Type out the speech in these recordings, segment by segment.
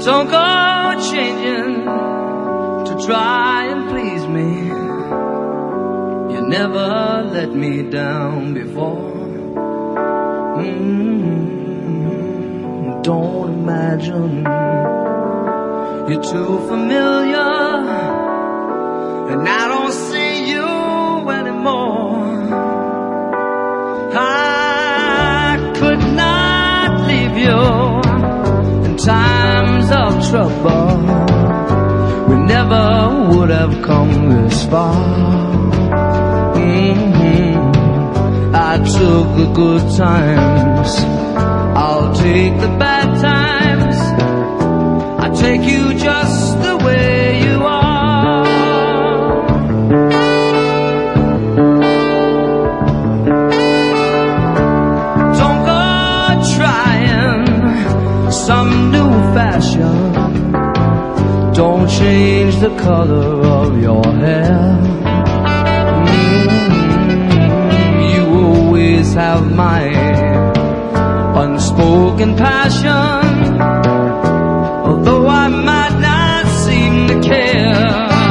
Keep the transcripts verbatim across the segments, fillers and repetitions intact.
Don't go changing to try and please me. You never let me down before. Mm-hmm. Don't imagine you're too familiar, and I don't see you anymore. I could not leave you in times of trouble. We never would have come this far. Mm-hmm. I took the good times, I'll take the bad times. I take you just the way you are. Don't go trying some new fashion. Don't change the color of your hair. Mm-hmm. You always have my unspoken passion, although I might not seem to care.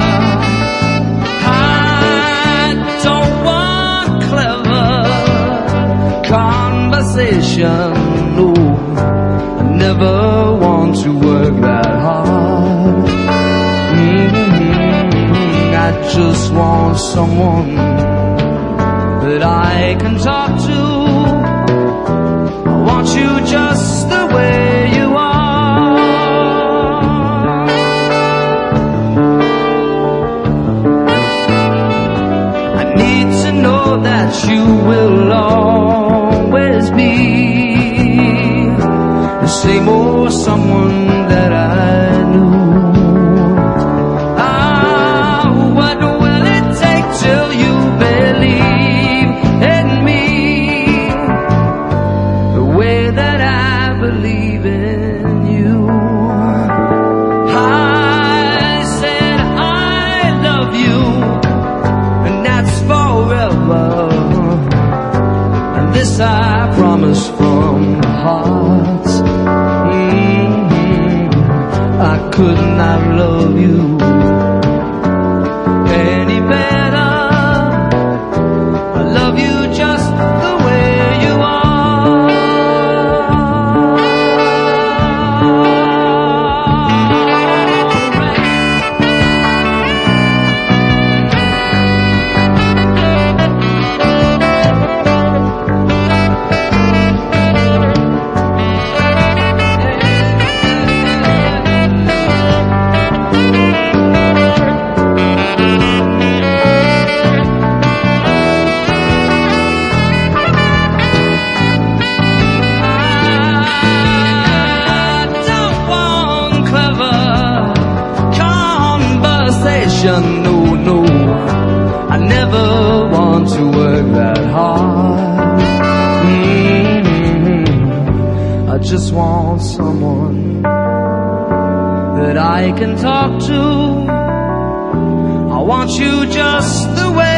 I don't want clever conversation, no, I never want to work that hard. Mm-hmm. I just want someone that I can talk to. I want you just the way you are. I need to know that you will always be the same old someone that I knew. Ah, what will it take till you believe in me the way that I believe in you? I said I love you, and that's forever, and this I promise from the heart. Mm-hmm. I could not love you any better. I love you just the way you are. No, no, I never want to work that hard. Mm-hmm. I just want someone that I can talk to. I want you just the way